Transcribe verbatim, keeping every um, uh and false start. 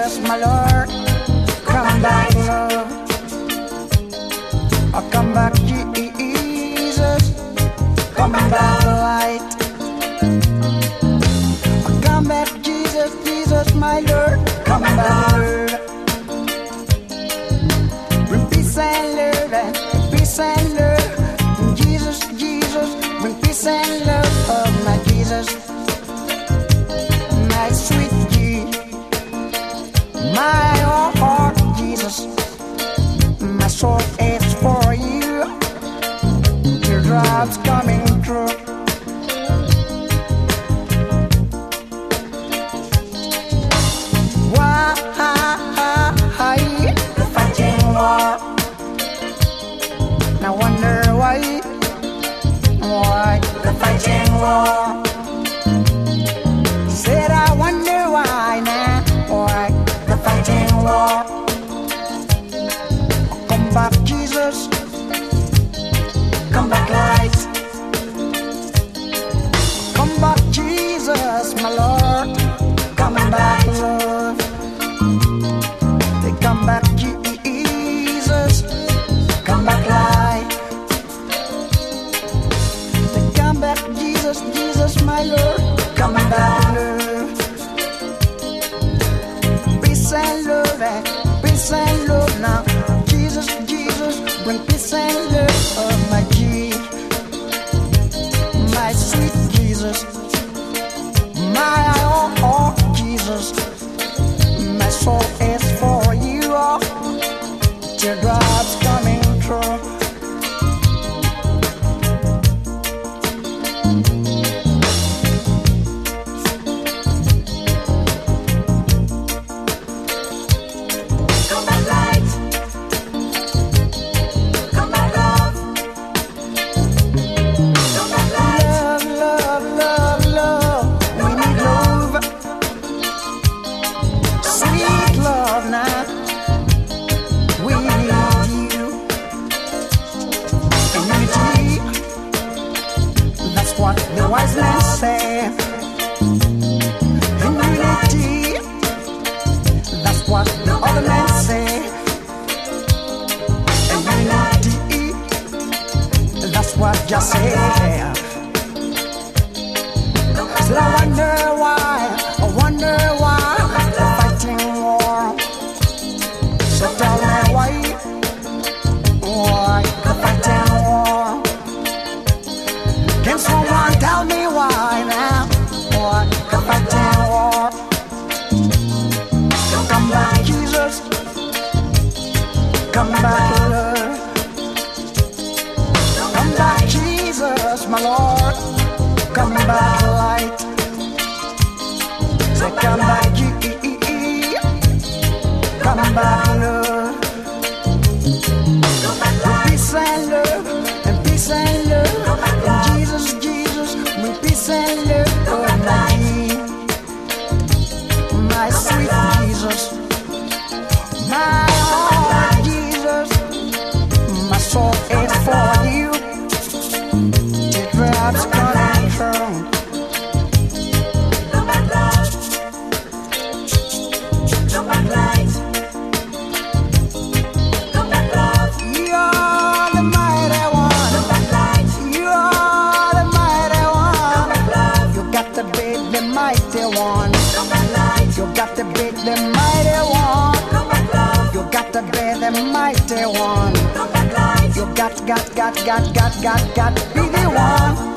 Jesus, my Lord. Come back, love. Oh, come back, Jesus. Come back, light. Oh, come back, Jesus, Jesus, my Lord. Come back, Lord. Bring peace and love, and peace and love. Jesus, Jesus, bring peace and love. Oh, my Jesus, my sweet Jesus, my heart, Jesus, my soul is for you. Teardrops coming through. Why the fighting war? Now wonder why, why the fighting war? Said I wonder why now, why the fighting war? Come back, Jesus. Come back, light. Come back, Jesus, my Lord. Come back, love. They come back, Jesus. Come back, light. They come back, Jesus, Jesus, my Lord. Come back, love. Peace and love, and peace and love now. Jesus, Jesus, bring peace and love. Oh, my G, my sweet Jesus, my oh, oh Jesus, my soul is for you. Oh, teardrops coming through. Come back, light. Come back, love. Come back, light. Love, love, love, love. We need love. Sweet love now. We need you. In unity. That's what the wise men say. In unity. That's what the other men say. In unity. That's what just say. So I wonder why, I wonder why the fighting war. So tell me why, why the fighting war? Can someone tell me why now? Why the fighting war? Come back, Jesus. Come back, Lord. Come back, Jesus, my Lord. Come back, light. Say, come back, come back, Lord. Peace and love, and peace and love. And Jesus, Jesus, with peace and love. Oh, my G, my sweet Jesus, my heart, Jesus, my soul is for you. Teardrops coming through. Come back, love. Come back, light. Come back, love. You are the mighty one. Come back, light. You are the mighty one. Come back, love. You got to be the mighty one. Come back, light. You got to be the mighty one. Come back, love. You got to be the mighty one. Come back, light. You got, got, got, got, got, got, got, be the one.